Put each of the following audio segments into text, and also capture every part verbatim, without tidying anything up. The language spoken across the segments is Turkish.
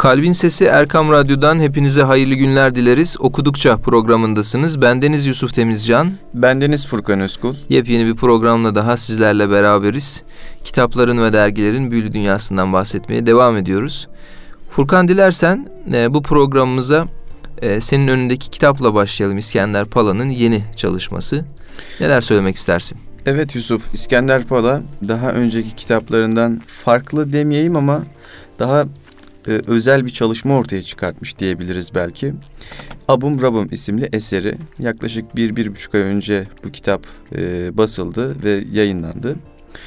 Kalbin Sesi Erkam Radyo'dan hepinize hayırlı günler dileriz. Okudukça programındasınız. Bendeniz Yusuf Temizcan. Bendeniz Furkan Özkul. Yepyeni bir programla daha sizlerle beraberiz. Kitapların ve dergilerin büyülü dünyasından bahsetmeye devam ediyoruz. Furkan, dilersen e, bu programımıza e, senin önündeki kitapla başlayalım. İskender Pala'nın yeni çalışması. Neler söylemek istersin? Evet Yusuf, İskender Pala daha önceki kitaplarından farklı demeyeyim ama daha e, özel bir çalışma ortaya çıkartmış diyebiliriz belki. Abum Rabum isimli eseri yaklaşık bir, bir buçuk ay önce bu kitap e, basıldı ve yayınlandı.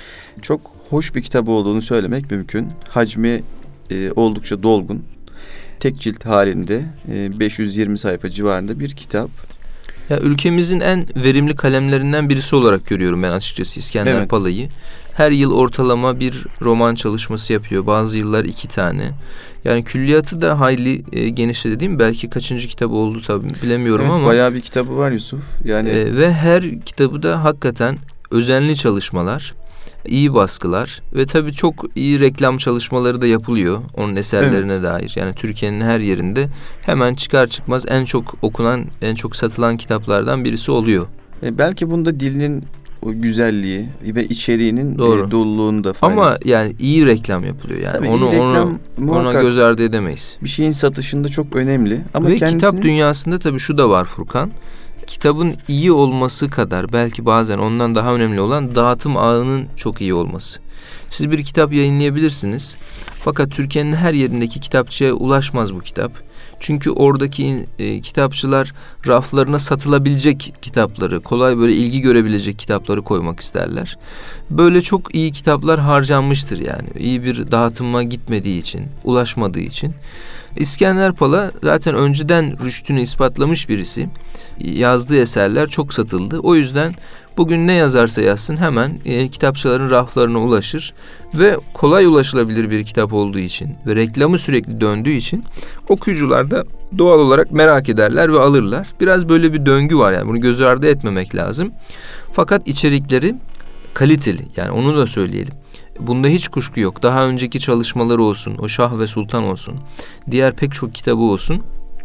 Çok hoş bir kitap olduğunu söylemek mümkün. Hacmi e, oldukça dolgun. Tek cilt halinde e, beş yüz yirmi sayfa civarında bir kitap. Ya, ülkemizin en verimli kalemlerinden birisi olarak görüyorum ben açıkçası İskender Evet. Pala'yı. Her yıl ortalama bir roman çalışması yapıyor. Bazı yıllar iki tane. Yani külliyatı da hayli e, genişledi değil mi? Belki kaçıncı kitabı oldu tabii bilemiyorum Evet, ama. bayağı bir kitabı var Yusuf. Yani E, ve her kitabı da hakikaten özenli çalışmalar, iyi baskılar ve tabii çok iyi reklam çalışmaları da yapılıyor onun eserlerine Evet. dair. Yani Türkiye'nin her yerinde hemen çıkar çıkmaz en çok okunan, en çok satılan kitaplardan birisi oluyor. E, belki bunda dilinin o güzelliği ve içeriğinin e, Doğru. doluluğunda faydası. Ama yani iyi reklam yapılıyor yani. Tabii onu iyi reklam onu muhakkak ona göz ardı edemeyiz. bir şeyin satışında çok önemli. Ama Ve kendisini... kitap dünyasında tabii şu da var Furkan. Kitabın iyi olması kadar belki bazen ondan daha önemli olan dağıtım ağının çok iyi olması. Siz bir kitap yayınlayabilirsiniz. Fakat Türkiye'nin her yerindeki kitapçıya ulaşmaz bu kitap. Çünkü oradaki e, kitapçılar raflarına satılabilecek kitapları, kolay böyle ilgi görebilecek kitapları koymak isterler. Böyle çok iyi kitaplar harcanmıştır yani. İyi bir dağıtıma gitmediği için, ulaşmadığı için. İskender Pala zaten önceden rüştünü ispatlamış birisi. Yazdığı eserler çok satıldı. O yüzden bugün ne yazarsa yazsın hemen e, kitapçıların raflarına ulaşır ve kolay ulaşılabilir bir kitap olduğu için ve reklamı sürekli döndüğü için okuyucular da doğal olarak merak ederler ve alırlar. Biraz böyle bir döngü var yani, bunu göz ardı etmemek lazım. Fakat içerikleri kaliteli, yani onu da söyleyelim. Bunda hiç kuşku yok. Daha önceki çalışmaları olsun, o Şah ve Sultan olsun, diğer pek çok kitabı olsun,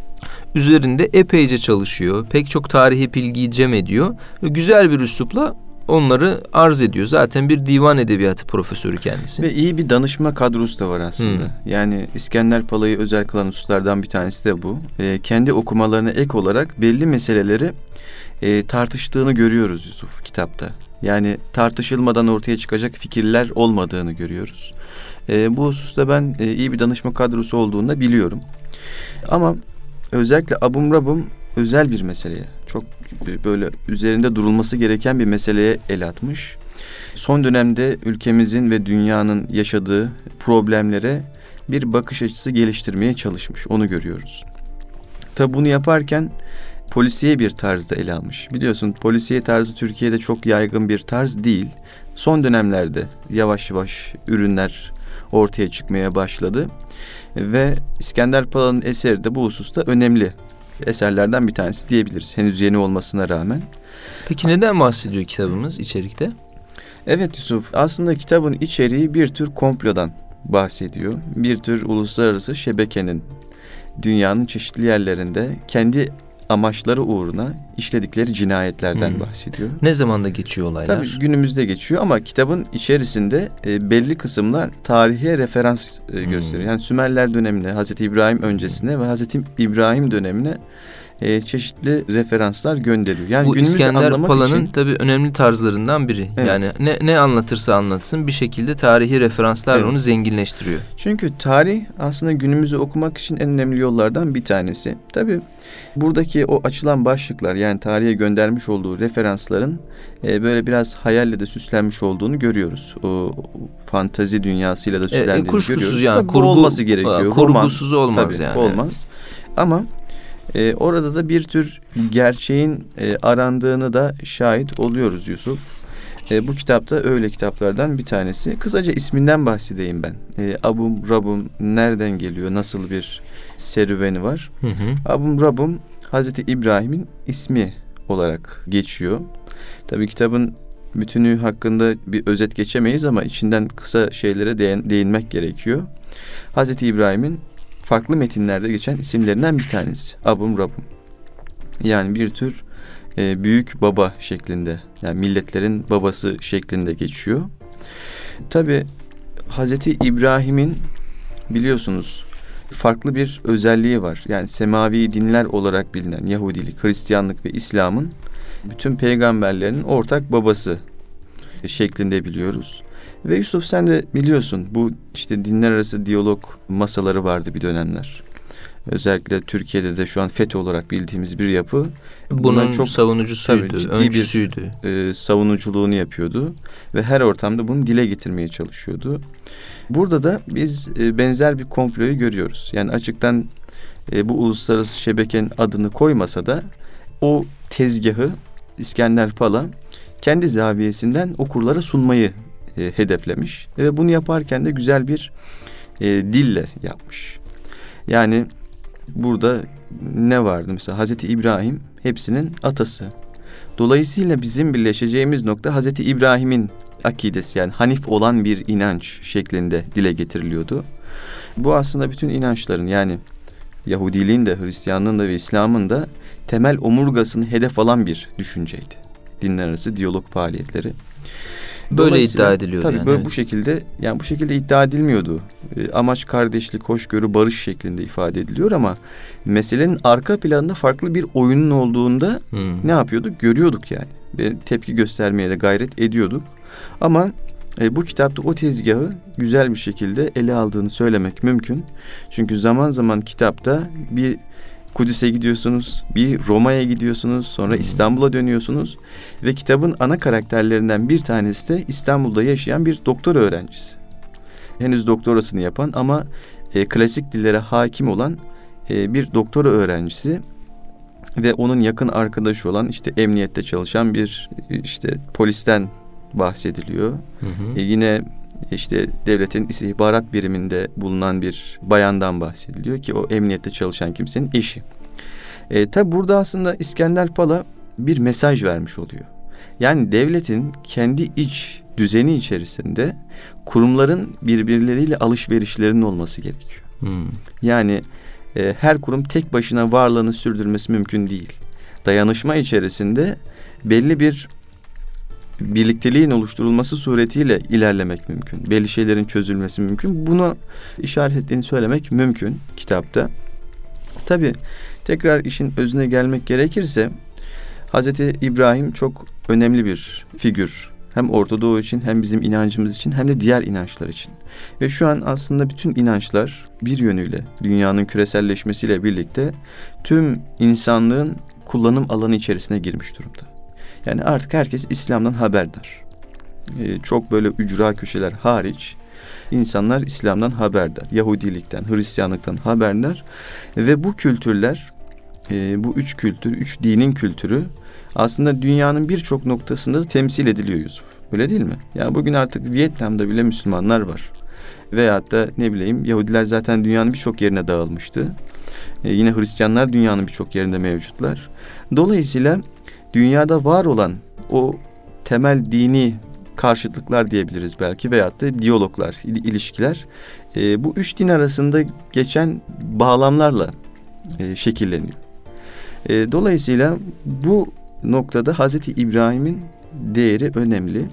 üzerinde epeyce çalışıyor. Pek çok tarihi bilgiyi cem ediyor ve güzel bir üslupla onları arz ediyor. Zaten bir divan edebiyatı profesörü kendisi. Ve iyi bir danışma kadrosu da var aslında. Hmm. Yani İskender Pala'yı özel kılan hususlardan bir tanesi de bu. E, kendi okumalarına ek olarak belli meseleleri e, tartıştığını görüyoruz Yusuf kitapta. Yani tartışılmadan ortaya çıkacak fikirler olmadığını görüyoruz. E, bu hususta ben e, iyi bir danışma kadrosu olduğunu da biliyorum. Ama özellikle Abum Rabum özel bir meseleye, çok böyle üzerinde durulması gereken bir meseleye el atmış. Son dönemde ülkemizin ve dünyanın yaşadığı problemlere bir bakış açısı geliştirmeye çalışmış. Onu görüyoruz. Tabi bunu yaparken polisiye bir tarzda ele almış. Biliyorsun polisiye tarzı Türkiye'de çok yaygın bir tarz değil. Son dönemlerde yavaş yavaş ürünler ortaya çıkmaya başladı. Ve İskender Pala'nın eseri de bu hususta önemli eserlerden bir tanesi diyebiliriz. Henüz yeni olmasına rağmen. Peki neden bahsediyor kitabımız içerikte? Evet Yusuf, aslında kitabın içeriği bir tür komplodan bahsediyor. Bir tür uluslararası şebekenin dünyanın çeşitli yerlerinde kendi amaçları uğruna işledikleri cinayetlerden hmm. bahsediyor. Ne zamanda geçiyor olaylar? Tabii günümüzde geçiyor ama kitabın içerisinde e, belli kısımlar tarihe referans e, gösteriyor. Hmm. Yani Sümerler dönemine, Hazreti İbrahim öncesine ve Hazreti İbrahim dönemine e, çeşitli referanslar gönderiyor. Yani bu İskender Pala'nın için... tabii önemli tarzlarından biri. Evet. Yani ne, ne anlatırsa anlatsın bir şekilde tarihi referanslarla evet. onu zenginleştiriyor. Çünkü tarih aslında günümüzü okumak için en önemli yollardan bir tanesi. Tabii buradaki o açılan başlıklar, yani tarihe göndermiş olduğu referansların e, böyle biraz hayalle de süslenmiş olduğunu görüyoruz. O fantazi dünyasıyla da süslendiğini e, e, görüyoruz. Yani, tabii kurgu, olması gerekiyor. Kurgusuz Roman, olmaz tabii, yani. olmaz. Evet. Ama e, orada da bir tür gerçeğin e, arandığını da şahit oluyoruz Yusuf. E, bu kitapta öyle kitaplardan bir tanesi. Kısaca isminden bahsedeyim ben. E, Abum Rabum nereden geliyor? Nasıl bir serüveni var? Hı hı. Abum Rabum Hazreti İbrahim'in ismi olarak geçiyor. Tabii kitabın bütünü hakkında bir özet geçemeyiz ama içinden kısa şeylere değin, değinmek gerekiyor. Hazreti İbrahim'in farklı metinlerde geçen isimlerinden bir tanesi. Abum Rabbum. Yani bir tür e, büyük baba şeklinde, yani milletlerin babası şeklinde geçiyor. Tabii Hazreti İbrahim'in biliyorsunuz farklı bir özelliği var. Yani semavi dinler olarak bilinen Yahudilik, Hristiyanlık ve İslam'ın bütün peygamberlerin ortak babası şeklinde biliyoruz. Ve Yusuf, sen de biliyorsun, bu işte dinler arası diyalog masaları vardı bir dönemler. Özellikle Türkiye'de de şu an FETÖ olarak bildiğimiz bir yapı. Bunun çok savunucusuydu, tabii, ciddi öncüsüydü. Bir e, savunuculuğunu yapıyordu ve her ortamda bunu dile getirmeye çalışıyordu. Burada da biz e, benzer bir komployu görüyoruz. Yani açıktan e, bu uluslararası şebekenin adını koymasa da o tezgahı İskender Pala kendi zaviyesinden okurlara sunmayı e, hedeflemiş. Ve bunu yaparken de güzel bir e, dille yapmış. Yani burada ne vardı? Mesela Hazreti İbrahim hepsinin atası. Dolayısıyla bizim birleşeceğimiz nokta Hazreti İbrahim'in akidesi, yani hanif olan bir inanç şeklinde dile getiriliyordu. Bu aslında bütün inançların, yani Yahudiliğin de, Hristiyanlığın da ve İslam'ın da temel omurgasını hedef alan bir düşünceydi. Dinler arası diyalog faaliyetleri. Böyle iddia ediliyordu tabii yani. Böyle evet. bu şekilde, yani bu şekilde iddia edilmiyordu. E, amaç kardeşlik, hoşgörü, barış şeklinde ifade ediliyor ama meselenin arka planında farklı bir oyunun olduğunda hmm. ne yapıyorduk? Görüyorduk yani. Ve tepki göstermeye de gayret ediyorduk. Ama e, bu kitapta o tezgahı güzel bir şekilde ele aldığını söylemek mümkün. Çünkü zaman zaman kitapta bir Kudüs'e gidiyorsunuz, bir Roma'ya gidiyorsunuz, sonra hmm. İstanbul'a dönüyorsunuz ve kitabın ana karakterlerinden bir tanesi de İstanbul'da yaşayan bir doktor öğrencisi. Henüz doktorasını yapan ama e, klasik dillere hakim olan e, bir doktora öğrencisi ve onun yakın arkadaşı olan işte emniyette çalışan bir işte polisten bahsediliyor. Hı hı. E, yine işte devletin istihbarat biriminde bulunan bir bayandan bahsediliyor ki o emniyette çalışan kimsenin eşi. E, tabi burada aslında İskender Pala bir mesaj vermiş oluyor. Yani devletin kendi iç düzeni içerisinde kurumların birbirleriyle alışverişlerinin olması gerekiyor. Hmm. Yani e, her kurum tek başına varlığını sürdürmesi mümkün değil. Dayanışma içerisinde belli bir birlikteliğin oluşturulması suretiyle ilerlemek mümkün. Belli şeylerin çözülmesi mümkün. Buna işaret ettiğini söylemek mümkün kitapta. Tabii tekrar işin özüne gelmek gerekirse Hazreti İbrahim çok önemli bir figür. Hem Orta Doğu için, hem bizim inancımız için, hem de diğer inançlar için. Ve şu an aslında bütün inançlar bir yönüyle dünyanın küreselleşmesiyle birlikte tüm insanlığın kullanım alanı içerisine girmiş durumda. Yani artık herkes İslam'dan haberdar. Ee, çok böyle ücra köşeler hariç insanlar İslam'dan haberdar. Yahudilikten, Hristiyanlıktan haberdar. Ve bu kültürler, e, bu üç kültür, üç dinin kültürü aslında dünyanın birçok noktasında da temsil ediliyor Yusuf. Öyle değil mi? Yani bugün artık Vietnam'da bile Müslümanlar var. Veyahut da ne bileyim Yahudiler zaten dünyanın birçok yerine dağılmıştı. Ee, yine Hristiyanlar dünyanın birçok yerinde mevcutlar. Dolayısıyla dünyada var olan o temel dini karşıtlıklar diyebiliriz belki veyahut da diyaloglar, il- ilişkiler e, bu üç din arasında geçen bağlamlarla e, şekilleniyor. E, dolayısıyla bu noktada Hazreti İbrahim'in değeri önemli.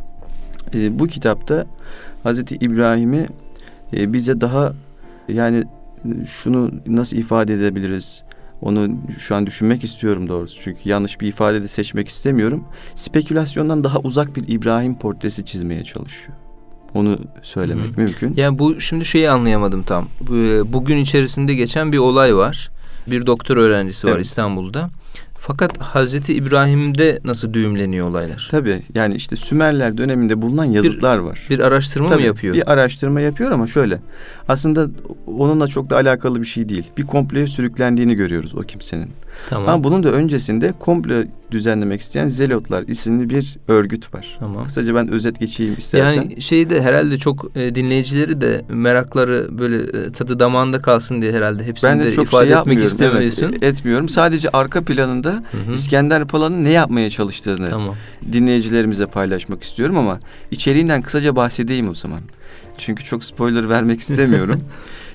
E, bu kitapta Hazreti İbrahim'i e, bize daha, yani şunu nasıl ifade edebiliriz? Onu şu an düşünmek istiyorum doğrusu. Çünkü yanlış bir ifade de seçmek istemiyorum. Spekülasyondan daha uzak bir İbrahim portresi çizmeye çalışıyor. Onu söylemek Hı-hı. mümkün. Yani bu şimdi şeyi anlayamadım tam. Bugün içerisinde geçen bir olay var. Bir doktor öğrencisi var evet. İstanbul'da. Fakat Hazreti İbrahim'de nasıl düğümleniyor olaylar? Tabii yani işte Sümerler döneminde bulunan yazıtlar bir, var. Bir araştırma Tabii, mı yapıyor? Bir araştırma yapıyor ama şöyle. Aslında onunla çok da alakalı bir şey değil. Bir komploya sürüklendiğini görüyoruz o kimsenin. Tamam. Ama bunun da öncesinde komplo düzenlemek isteyen Zelotlar isimli bir örgüt var. Tamam. Kısaca ben özet geçeyim istersen. Yani şeyde herhalde çok e, dinleyicileri de merakları böyle e, tadı damağında kalsın diye herhalde hepsini ben de, de çok ifade şey etmek istemiyorsun. Evet, etmiyorum. Sadece arka planında Hı-hı. İskender Pala'nın ne yapmaya çalıştığını tamam. dinleyicilerimize paylaşmak istiyorum ama içeriğinden kısaca bahsedeyim o zaman. Çünkü çok spoiler vermek istemiyorum.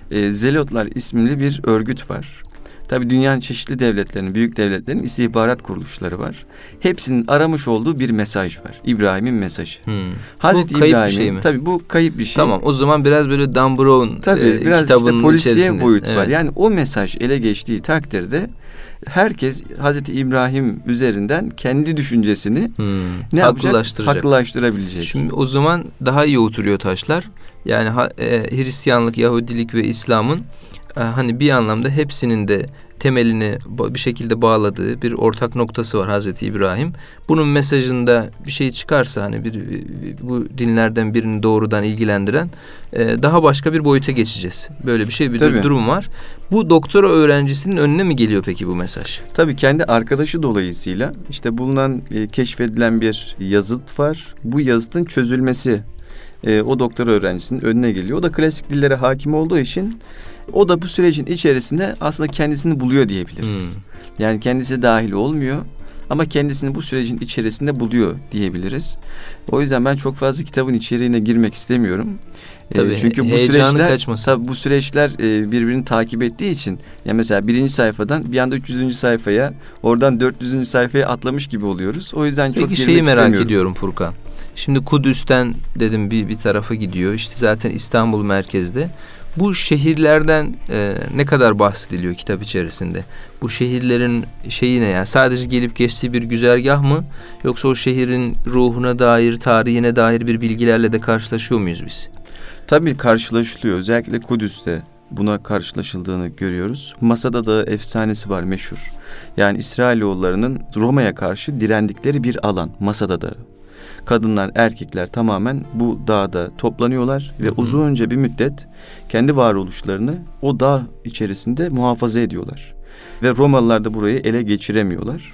e, Zelotlar isimli bir örgüt var. Tabii dünyanın çeşitli devletlerinin, büyük devletlerin istihbarat kuruluşları var. Hepsinin aramış olduğu bir mesaj var. İbrahim'in mesajı. Hmm. Hazreti Bu kayıp bir İbrahim'in, şey mi? tabii bu kayıp bir şey. Tamam, o zaman biraz böyle Dan Brown Tabii e, biraz kitabının işte polisiye içerisindeyiz. boyut var. Evet. Yani o mesaj ele geçtiği takdirde herkes Hazreti İbrahim üzerinden kendi düşüncesini Hmm. ne yapacak? Haklılaştıracak. Haklılaştırabilecek. Şimdi o zaman daha iyi oturuyor taşlar. Yani ha, e, Hristiyanlık, Yahudilik ve İslam'ın e, hani bir anlamda hepsinin de temelini ba- bir şekilde bağladığı bir ortak noktası var Hazreti İbrahim. Bunun mesajında bir şey çıkarsa hani bir, bir- bu dinlerden birini doğrudan ilgilendiren e, daha başka bir boyuta geçeceğiz. Böyle bir şey bir Tabii. durum var. Bu doktora öğrencisinin önüne mi geliyor peki bu mesaj? Tabii kendi arkadaşı dolayısıyla işte bulunan, e, keşfedilen bir yazıt var. Bu yazıtın çözülmesi e, o doktora öğrencisinin önüne geliyor. O da klasik dillere hakim olduğu için o da bu sürecin içerisinde aslında kendisini buluyor diyebiliriz. Hmm. Yani kendisi dahil olmuyor ama kendisini bu sürecin içerisinde buluyor diyebiliriz. O yüzden ben çok fazla kitabın içeriğine girmek istemiyorum. Tabii, E, çünkü bu heyecanı süreçler kaçmasın. tabii bu süreçler e, birbirini takip ettiği için ya mesela birinci sayfadan bir anda üç yüzüncü sayfaya, oradan dört yüzüncü sayfaya atlamış gibi oluyoruz. O yüzden çok Peki girmek şeyi merak istemiyorum. ediyorum Furkan. Şimdi Kudüs'ten dedim bir bir tarafa gidiyor. İşte zaten İstanbul merkezde. Bu şehirlerden e, ne kadar bahsediliyor kitap içerisinde? Bu şehirlerin şeyi ne ya? Sadece gelip geçtiği bir güzergah mı? Yoksa o şehrin ruhuna dair, tarihine dair bir bilgilerle de karşılaşıyor muyuz biz? Tabii karşılaşılıyor. Özellikle Kudüs'te buna karşılaşıldığını görüyoruz. Masada da efsanesi var meşhur. Yani İsrailoğullarının Roma'ya karşı direndikleri bir alan. Masada da. Kadınlar, erkekler tamamen bu dağda toplanıyorlar ve Hı hı. uzunca bir müddet kendi varoluşlarını o dağ içerisinde muhafaza ediyorlar. Ve Romalılar da burayı ele geçiremiyorlar.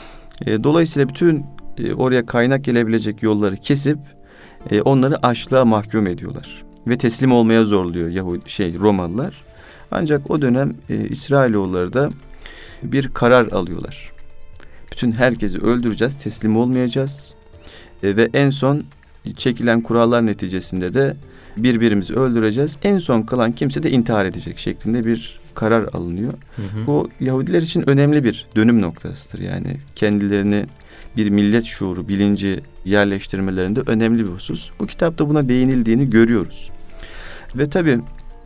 E, dolayısıyla bütün e, oraya kaynak gelebilecek yolları kesip e, onları açlığa mahkum ediyorlar. Ve teslim olmaya zorluyor Yahudi şey Romalılar. Ancak o dönem e, İsrailoğulları da bir karar alıyorlar. Bütün herkesi öldüreceğiz, teslim olmayacağız. E, ve en son çekilen kurallar neticesinde de birbirimizi öldüreceğiz. En son kalan kimse de intihar edecek şeklinde bir karar alınıyor. Hı hı. Bu Yahudiler için önemli bir dönüm noktasıdır. Yani kendilerini bir millet şuuru, bilinci yerleştirmelerinde önemli bir husus. Bu kitapta buna değinildiğini görüyoruz. Ve tabii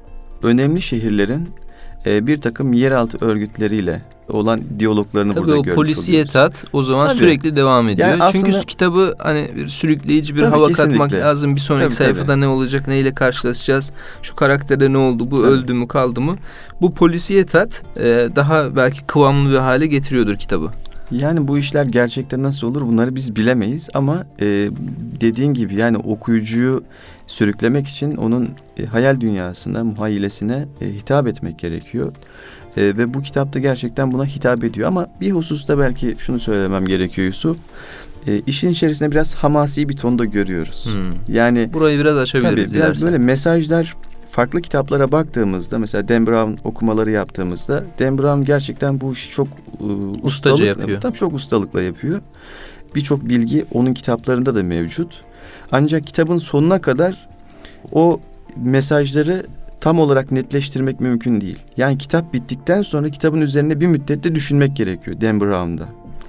önemli şehirlerin e, bir takım yeraltı örgütleriyle olan diyaloglarını Tabii burada o görmüş polisiyet oluyoruz. hat o zaman Tabii. sürekli devam ediyor. Yani aslında- Çünkü kitabı hani bir sürükleyici bir Tabii, hava kesinlikle. katmak lazım. Bir sonraki Tabii, sayfada tabii. ne olacak, neyle karşılaşacağız, şu karaktere ne oldu, bu Tabii. öldü mü, kaldı mı? Bu polisiyet hat e, daha belki kıvamlı bir hale getiriyordur kitabı. Yani bu işler gerçekten nasıl olur bunları biz bilemeyiz ama e, dediğin gibi yani okuyucuyu sürüklemek için onun e, hayal dünyasına, muhayyilesine e, hitap etmek gerekiyor. E, ve bu kitapta gerçekten buna hitap ediyor ama bir hususta belki şunu söylemem gerekiyor Yusuf. E, işin içerisinde biraz hamasi bir tonda görüyoruz. Hmm. Yani Burayı biraz tabii açabiliriz. biraz dilersen. böyle mesajlar farklı kitaplara baktığımızda mesela Dan Brown okumaları yaptığımızda Dan Brown gerçekten bu işi çok e, Ustaca ustalıkla- yapıyor. Tabii çok ustalıkla yapıyor. Birçok bilgi onun kitaplarında da mevcut. Ancak kitabın sonuna kadar o mesajları tam olarak netleştirmek mümkün değil. Yani kitap bittikten sonra kitabın üzerine bir müddet de düşünmek gerekiyor Dan Brown'da.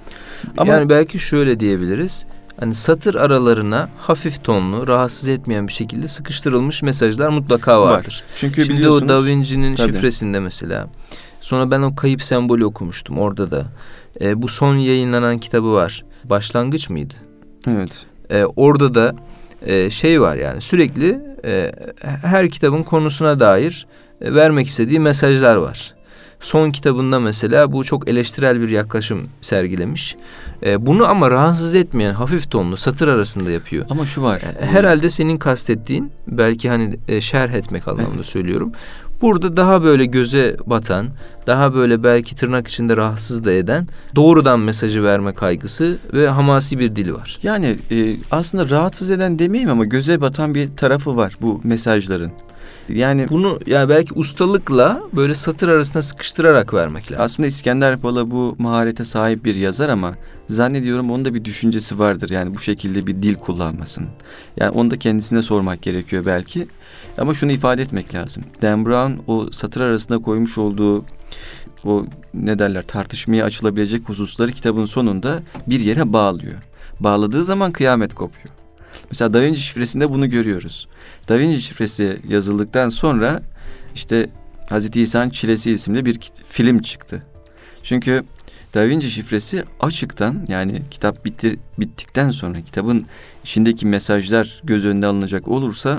Ama Yani belki şöyle diyebiliriz. Hani satır aralarına hafif tonlu, rahatsız etmeyen bir şekilde sıkıştırılmış mesajlar mutlaka vardır. var. Çünkü Şimdi biliyorsunuz o Da Vinci'nin Tabii. şifresinde mesela. Sonra ben o kayıp sembolü okumuştum orada da. E, bu son yayınlanan kitabı var. Başlangıç mıydı? evet. E, orada da e, şey var yani sürekli e, her kitabın konusuna dair e, vermek istediği mesajlar var. Son kitabında mesela bu çok eleştirel bir yaklaşım sergilemiş. E, bunu ama rahatsız etmeyen hafif tonlu satır arasında yapıyor. Ama şu var. E, Herhalde senin kastettiğin belki hani e, şerh etmek anlamında söylüyorum. Burada daha böyle göze batan, daha böyle belki tırnak içinde rahatsız da eden doğrudan mesajı verme kaygısı ve hamasi bir dili var. Yani e, aslında rahatsız eden demeyeyim ama göze batan bir tarafı var bu mesajların. Yani bunu yani belki ustalıkla böyle satır arasına sıkıştırarak vermek lazım. Aslında İskender Pala bu maharete sahip bir yazar ama zannediyorum onun da bir düşüncesi vardır. Yani bu şekilde bir dil kullanmasın. Yani onu da kendisine sormak gerekiyor belki. Ama şunu ifade etmek lazım. Dan Brown o satır arasında koymuş olduğu o ne derler tartışmaya açılabilecek hususları kitabın sonunda bir yere bağlıyor. Bağladığı zaman kıyamet kopuyor. Mesela Da Vinci şifresinde bunu görüyoruz. Da Vinci şifresi yazıldıktan sonra işte Hazreti İsa'nın Çilesi isimli bir film çıktı. Çünkü Da Vinci şifresi açıktan, yani kitap bitti, bittikten sonra kitabın içindeki mesajlar göz önüne alınacak olursa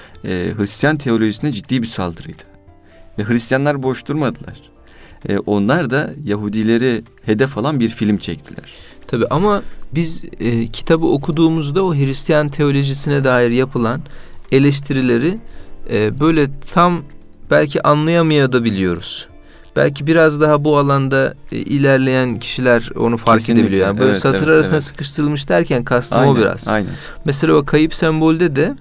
e, Hristiyan teolojisine ciddi bir saldırıydı. Ve Hristiyanlar boş durmadılar. E, onlar da Yahudileri hedef alan bir film çektiler. Tabii ama biz e, kitabı okuduğumuzda o Hristiyan teolojisine dair yapılan eleştirileri e, böyle tam belki anlayamayabiliyoruz. Belki biraz daha bu alanda e, ilerleyen kişiler onu fark Kesinlikle, edebiliyor. Yani böyle evet, satır evet, arasına evet. sıkıştırılmış derken kastım Aynen, o biraz. Aynen. Mesela o kayıp sembolde de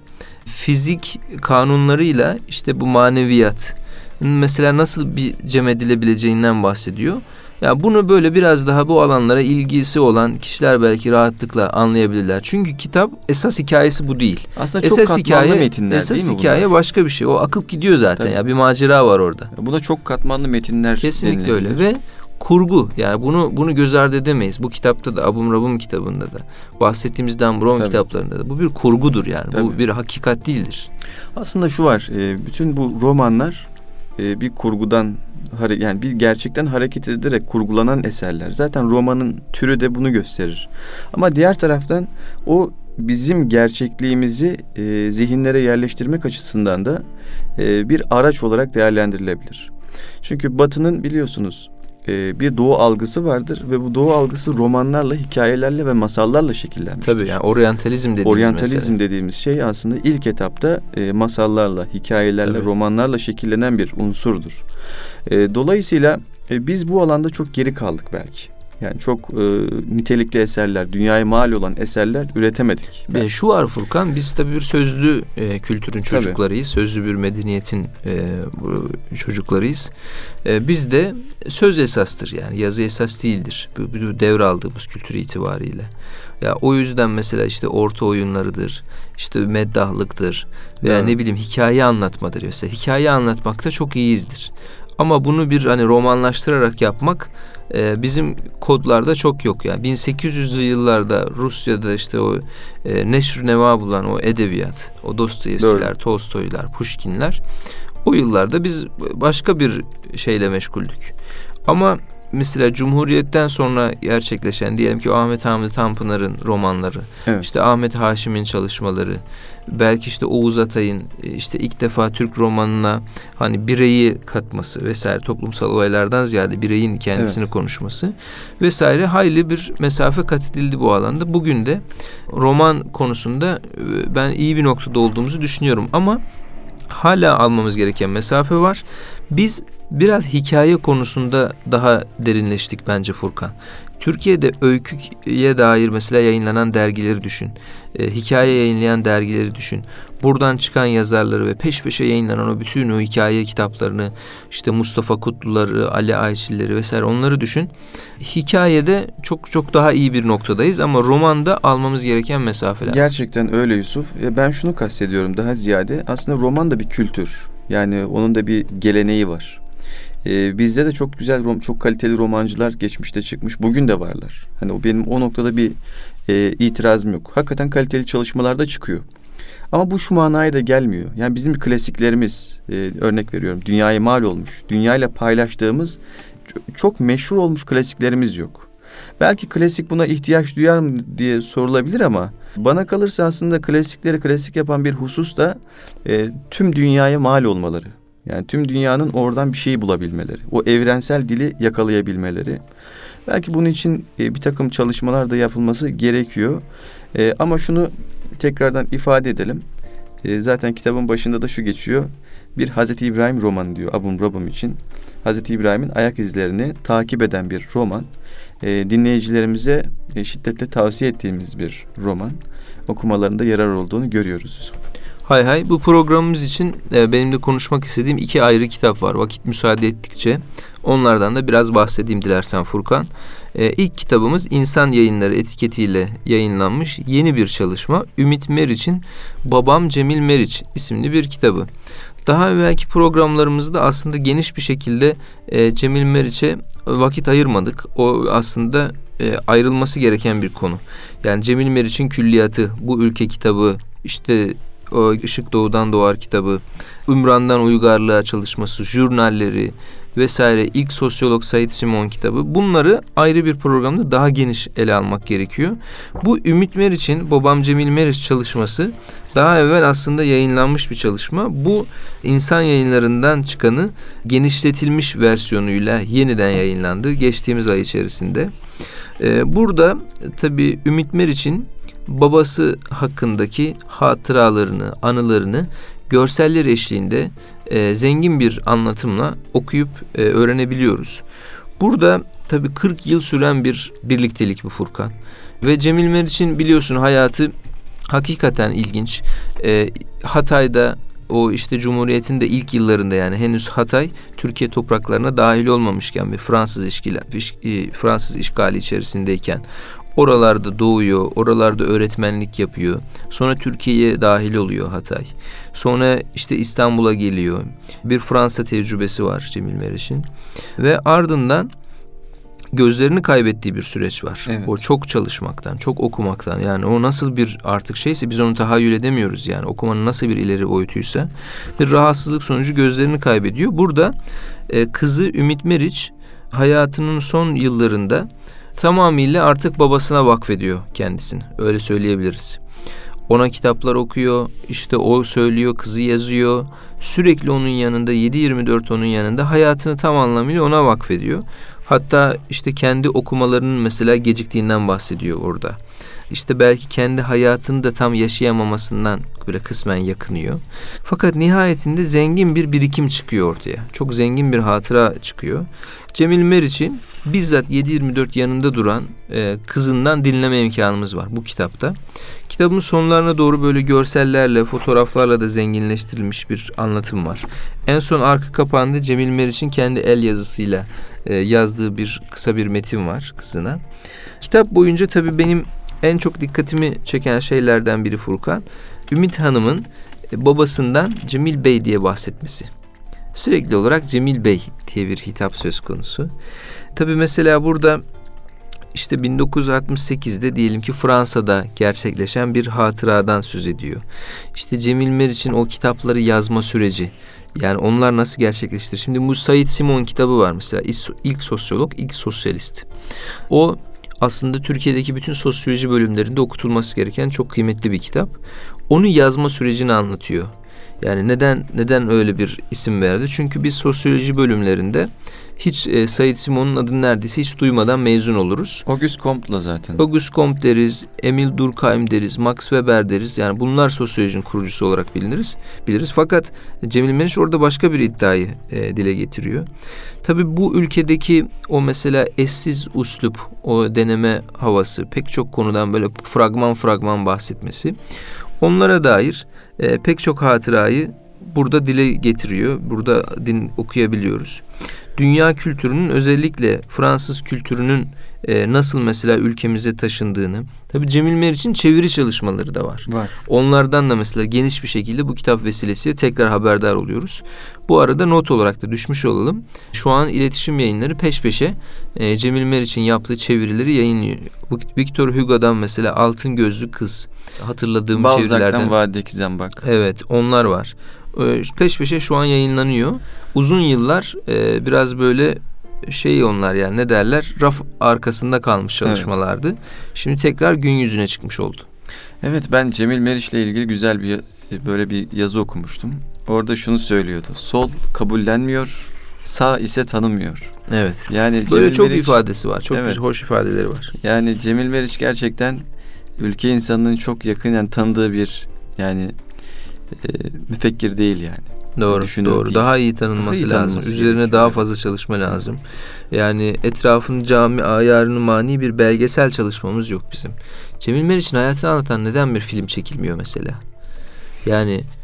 fizik kanunlarıyla işte bu maneviyat mesela nasıl bir cem edilebileceğinden bahsediyor. Ya bunu böyle biraz daha bu alanlara ilgisi olan kişiler belki rahatlıkla anlayabilirler. Çünkü kitap esas hikayesi bu değil. Aslında esas çok katmanlı hikaye, metinler esas değil mi hikaye bunlar? başka bir şey. O akıp gidiyor zaten. Tabii. Ya bir macera var orada. Bu da çok katmanlı metinler. Kesinlikle öyle denilebilir. ve kurgu, yani bunu bunu göz ardı edemeyiz. Bu kitapta da Abum Rabum kitabında da bahsettiğimiz Dan Brown Tabii. kitaplarında da bu bir kurgudur yani. Tabii. Bu bir hakikat değildir. Aslında şu var, e, bütün bu romanlar e, bir kurgudan hare- yani bir gerçekten hareket ederek kurgulanan eserler. Zaten romanın türü de bunu gösterir. Ama diğer taraftan o bizim gerçekliğimizi e, zihinlere yerleştirmek açısından da e, bir araç olarak değerlendirilebilir. Çünkü Batı'nın biliyorsunuz e, bir doğu algısı vardır ve bu doğu algısı romanlarla, hikayelerle ve masallarla şekillenmiştir. Tabii yani oryantalizm dediğimiz Oryantalizm mesele. dediğimiz şey aslında ilk etapta e, masallarla, hikayelerle, Tabii. romanlarla şekillenen bir unsurdur. E, dolayısıyla e, biz bu alanda çok geri kaldık belki. Yani çok e, nitelikli eserler, dünyaya mal olan eserler üretemedik. E, şu var Furkan, biz tabii bir sözlü e, kültürün çocuklarıyız. Sözlü bir medeniyetin e, bu, çocuklarıyız. E, biz de söz esastır yani yazı esas değildir. Bu, bu devraldığımız kültür itibariyle. Ya o yüzden mesela işte orta oyunlarıdır, işte meddahlıktır veya Evet. ne bileyim hikaye anlatmadır. Mesela hikaye anlatmakta çok iyiyizdir. Ama bunu bir hani romanlaştırarak yapmak e, bizim kodlarda çok yok. Yani bin sekiz yüzlü yıllarda Rusya'da işte o e, neşr neva bulan o edebiyat, o Dostoyevskiler, Tolstoylar, Pushkinler, o yıllarda biz başka bir şeyle meşguldük. Ama mesela Cumhuriyet'ten sonra gerçekleşen diyelim ki Ahmet Hamdi Tanpınar'ın romanları, Evet. işte Ahmet Haşim'in çalışmaları, belki işte Oğuz Atay'ın işte ilk defa Türk romanına hani bireyi katması vesaire, toplumsal olaylardan ziyade bireyin kendisini Evet. konuşması vesaire hayli bir mesafe kat edildi bu alanda. Bugün de roman konusunda ben iyi bir noktada olduğumuzu düşünüyorum ama hala almamız gereken mesafe var. Biz biraz hikaye konusunda daha derinleştik bence Furkan. Türkiye'de öyküye dair mesela yayınlanan dergileri düşün. E, hikaye yayınlayan dergileri düşün. Buradan çıkan yazarları ve peş peşe yayınlanan o bütün o hikaye kitaplarını, işte Mustafa Kutluları, Ali Ayçilleri vesaire onları düşün. Hikayede çok çok daha iyi bir noktadayız ama romanda almamız gereken mesafeler. Gerçekten öyle Yusuf. Ya ben şunu kastediyorum daha ziyade. Aslında roman da bir kültür. Yani onun da bir geleneği var. Ee, bizde de çok güzel, çok kaliteli romancılar geçmişte çıkmış. Bugün de varlar. Hani o benim o noktada bir e, itirazım yok. Hakikaten kaliteli çalışmalar da çıkıyor. Ama bu şu manaya da gelmiyor. Yani bizim klasiklerimiz, e, örnek veriyorum, dünyaya mal olmuş, dünyayla paylaştığımız çok meşhur olmuş klasiklerimiz yok. Belki klasik buna ihtiyaç duyar mı diye sorulabilir ama bana kalırsa aslında klasikleri klasik yapan bir husus da e, tüm dünyaya mal olmaları. Yani tüm dünyanın oradan bir şey bulabilmeleri, o evrensel dili yakalayabilmeleri. Belki bunun için e, bir takım çalışmalar da yapılması gerekiyor. E, ama şunu tekrardan ifade edelim. E, zaten kitabın başında da şu geçiyor. Bir Hazreti İbrahim romanı diyor Abum Rabum için. Hazreti İbrahim'in ayak izlerini takip eden bir roman. E, dinleyicilerimize e, şiddetle tavsiye ettiğimiz bir roman. Okumalarında yarar olduğunu görüyoruz Yusuf. Hay hay. Bu programımız için e, benim de konuşmak istediğim iki ayrı kitap var. Vakit müsaade ettikçe onlardan da biraz bahsedeyim dilersen Furkan. E, ilk kitabımız İnsan Yayınları etiketiyle yayınlanmış yeni bir çalışma. Ümit Meriç'in Babam Cemil Meriç isimli bir kitabı. Daha evvelki programlarımızda aslında geniş bir şekilde e, Cemil Meriç'e vakit ayırmadık. O aslında e, ayrılması gereken bir konu. Yani Cemil Meriç'in Külliyatı, Bu Ülke kitabı, işte o Işık Doğudan Doğar kitabı, Ümran'dan Uygarlığa çalışması, jurnalleri vesaire, ilk sosyolog Said-Simon kitabı, bunları ayrı bir programda daha geniş ele almak gerekiyor. Bu Ümit Meriç'in Babam Cemil Meriç çalışması daha evvel aslında yayınlanmış bir çalışma. Bu İnsan Yayınları'ndan çıkanı genişletilmiş versiyonuyla yeniden yayınlandı geçtiğimiz ay içerisinde. Ee, burada tabii Ümit Meriç'in babası hakkındaki hatıralarını, anılarını görseller eşliğinde e, zengin bir anlatımla okuyup e, öğrenebiliyoruz. Burada tabii kırk yıl süren bir birliktelik bu Furkan. Ve Cemil Meriç'in biliyorsun hayatı hakikaten ilginç. E, Hatay'da, o işte Cumhuriyet'in de ilk yıllarında, yani henüz Hatay Türkiye topraklarına dahil olmamışken ve Fransız işgali, Fransız işgali içerisindeyken oralarda doğuyor, oralarda öğretmenlik yapıyor. Sonra Türkiye'ye dahil oluyor Hatay. Sonra işte İstanbul'a geliyor. Bir Fransa tecrübesi var Cemil Meriç'in. Ve ardından gözlerini kaybettiği bir süreç var. Evet. O çok çalışmaktan, çok okumaktan, yani o nasıl bir artık şeyse biz onu tahayyül edemiyoruz yani. Okumanın nasıl bir ileri boyutuysa bir rahatsızlık sonucu gözlerini kaybediyor. Burada e, kızı Ümit Meriç hayatının son yıllarında tamamıyla artık babasına vakfediyor kendisini. Öyle söyleyebiliriz. Ona kitaplar okuyor, işte o söylüyor, kızı yazıyor. Sürekli onun yanında, yedi yirmi dört onun yanında, hayatını tam anlamıyla ona vakfediyor. Hatta işte kendi okumalarının mesela geciktiğinden bahsediyor orada. İşte belki kendi hayatını da tam yaşayamamasından böyle kısmen yakınıyor. Fakat nihayetinde zengin bir birikim çıkıyor ortaya. Çok zengin bir hatıra çıkıyor. Cemil Meriç'in bizzat yedi yirmi dört yanında duran e, kızından dinleme imkanımız var bu kitapta. Kitabın sonlarına doğru böyle görsellerle, fotoğraflarla da zenginleştirilmiş bir anlatım var. En son arka kapağında Cemil Meriç'in kendi el yazısıyla e, yazdığı bir kısa bir metin var kızına. Kitap boyunca tabii benim en çok dikkatimi çeken şeylerden biri Furkan, Ümit Hanım'ın babasından Cemil Bey diye bahsetmesi. Sürekli olarak Cemil Bey diye bir hitap söz konusu. Tabii mesela burada işte bin dokuz yüz altmış sekizde diyelim ki Fransa'da gerçekleşen bir hatıradan söz ediyor. İşte Cemil Meriç'in o kitapları yazma süreci, yani onlar nasıl gerçekleşti? Şimdi bu Said-Simon kitabı var mesela, ilk sosyolog, ilk sosyalist. O aslında Türkiye'deki bütün sosyoloji bölümlerinde okutulması gereken çok kıymetli bir kitap. Onu yazma sürecini anlatıyor. Yani neden neden öyle bir isim verdi? Çünkü biz sosyoloji bölümlerinde hiç e, Said-Simon'un adını neredeyse hiç duymadan mezun oluruz. Auguste Comte'la zaten. Auguste Comte deriz, Emil Durkheim deriz, Max Weber deriz. Yani bunlar sosyolojinin kurucusu olarak biliniriz, biliriz. Fakat Cemil Meriç orada başka bir iddiayı e, dile getiriyor. Tabii bu ülkedeki o mesela eşsiz üslup, o deneme havası, pek çok konudan böyle fragman fragman bahsetmesi, onlara dair e, pek çok hatırayı burada dile getiriyor. Burada din okuyabiliyoruz. Dünya kültürünün, özellikle Fransız kültürünün e, nasıl mesela ülkemize taşındığını. Tabii Cemil Meriç'in çeviri çalışmaları da var. Var. Onlardan da mesela geniş bir şekilde bu kitap vesilesiyle tekrar haberdar oluyoruz. Bu arada not olarak da düşmüş olalım. Şu an iletişim yayınları peş peşe e, Cemil Meriç'in yaptığı çevirileri yayınlıyor. Victor Hugo'dan mesela Altın Gözlü Kız, hatırladığım Balzac'tan çevirilerden. Balzac'tan Vadideki Zambak. Evet, onlar var. Peş peşe şu an yayınlanıyor. Uzun yıllar e, biraz böyle şey, onlar yani ne derler, raf arkasında kalmış çalışmalardı. Evet. Şimdi tekrar gün yüzüne çıkmış oldu. Evet, ben Cemil Meriç'le ilgili güzel bir böyle bir yazı okumuştum. Orada şunu söylüyordu: sol kabullenmiyor, sağ ise tanımıyor. Evet. Yani böyle Cemil çok Meriç, ifadesi var. Çok evet, güzel, hoş ifadeleri var. Yani Cemil Meriç gerçekten ülke insanının çok yakinen tanıdığı bir yani e, müfekkir değil yani. Doğru, doğru. Değil. Daha iyi tanınması daha iyi lazım. Tanınması Üzerine gerekiyor. Daha fazla çalışma lazım. Yani etrafın cami ayarını mani bir belgesel çalışmamız yok bizim. Cemil Meriç'in hayatını anlatan neden bir film çekilmiyor mesela? Yani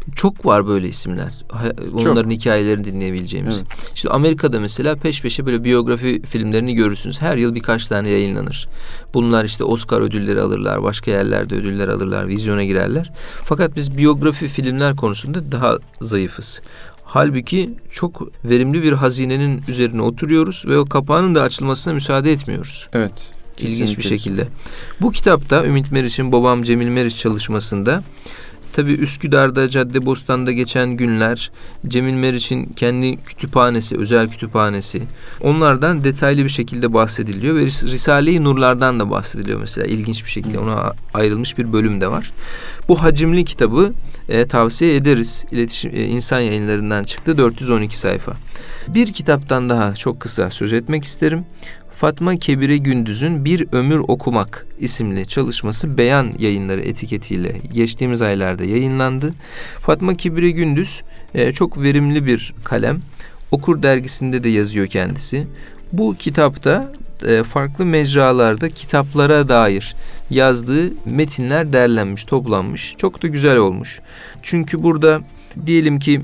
Çok var böyle isimler. Onların çok. Hikayelerini dinleyebileceğimiz. Evet. İşte Amerika'da mesela peş peşe böyle biyografi filmlerini görürsünüz. Her yıl birkaç tane yayınlanır. Bunlar işte Oscar ödülleri alırlar, başka yerlerde ödüller alırlar, vizyona girerler. Fakat biz biyografi filmler konusunda daha zayıfız. Halbuki çok verimli bir hazinenin üzerine oturuyoruz ve o kapağının da açılmasına müsaade etmiyoruz. Evet. İlginç bir şekilde. Bu kitapta Ümit Meriç'in Babam Cemil Meriç çalışmasında tabii Üsküdar'da, Caddebostan'da geçen günler, Cemil Meriç'in kendi kütüphanesi, özel kütüphanesi, onlardan detaylı bir şekilde bahsediliyor ve Risale-i Nurlar'dan da bahsediliyor mesela. İlginç bir şekilde ona ayrılmış bir bölüm de var. Bu hacimli kitabı e, tavsiye ederiz. İletişim e, İnsan Yayınları'ndan çıktı, dört yüz on iki sayfa. Bir kitaptan daha çok kısa söz etmek isterim. Fatma Kebire Gündüz'ün Bir Ömür Okumak isimli çalışması Beyan Yayınları etiketiyle geçtiğimiz aylarda yayınlandı. Fatma Kebire Gündüz e, çok verimli bir kalem. Okur dergisinde de yazıyor kendisi. Bu kitapta e, farklı mecralarda kitaplara dair yazdığı metinler derlenmiş, toplanmış. Çok da güzel olmuş. Çünkü burada diyelim ki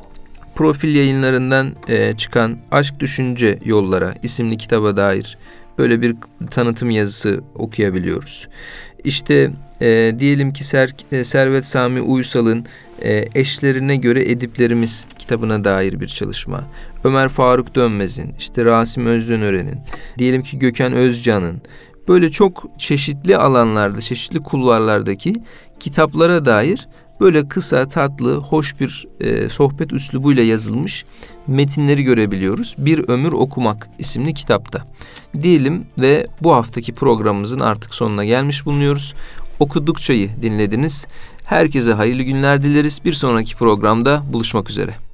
Profil Yayınlarından e, çıkan Aşk Düşünce Yollara isimli kitaba dair böyle bir tanıtım yazısı okuyabiliyoruz. İşte e, diyelim ki Ser, e, Servet Sami Uysal'ın e, Eşlerine Göre Ediplerimiz kitabına dair bir çalışma. Ömer Faruk Dönmez'in, işte Rasim Özdönören'in, diyelim ki Gökhan Özcan'ın, böyle çok çeşitli alanlarda, çeşitli kulvarlardaki kitaplara dair böyle kısa, tatlı, hoş bir e, sohbet üslubuyla yazılmış metinleri görebiliyoruz. Bir Ömür Okumak isimli kitapta. Diyelim ve bu haftaki programımızın artık sonuna gelmiş bulunuyoruz. Okudukçayı dinlediniz. Herkese hayırlı günler dileriz. Bir sonraki programda buluşmak üzere.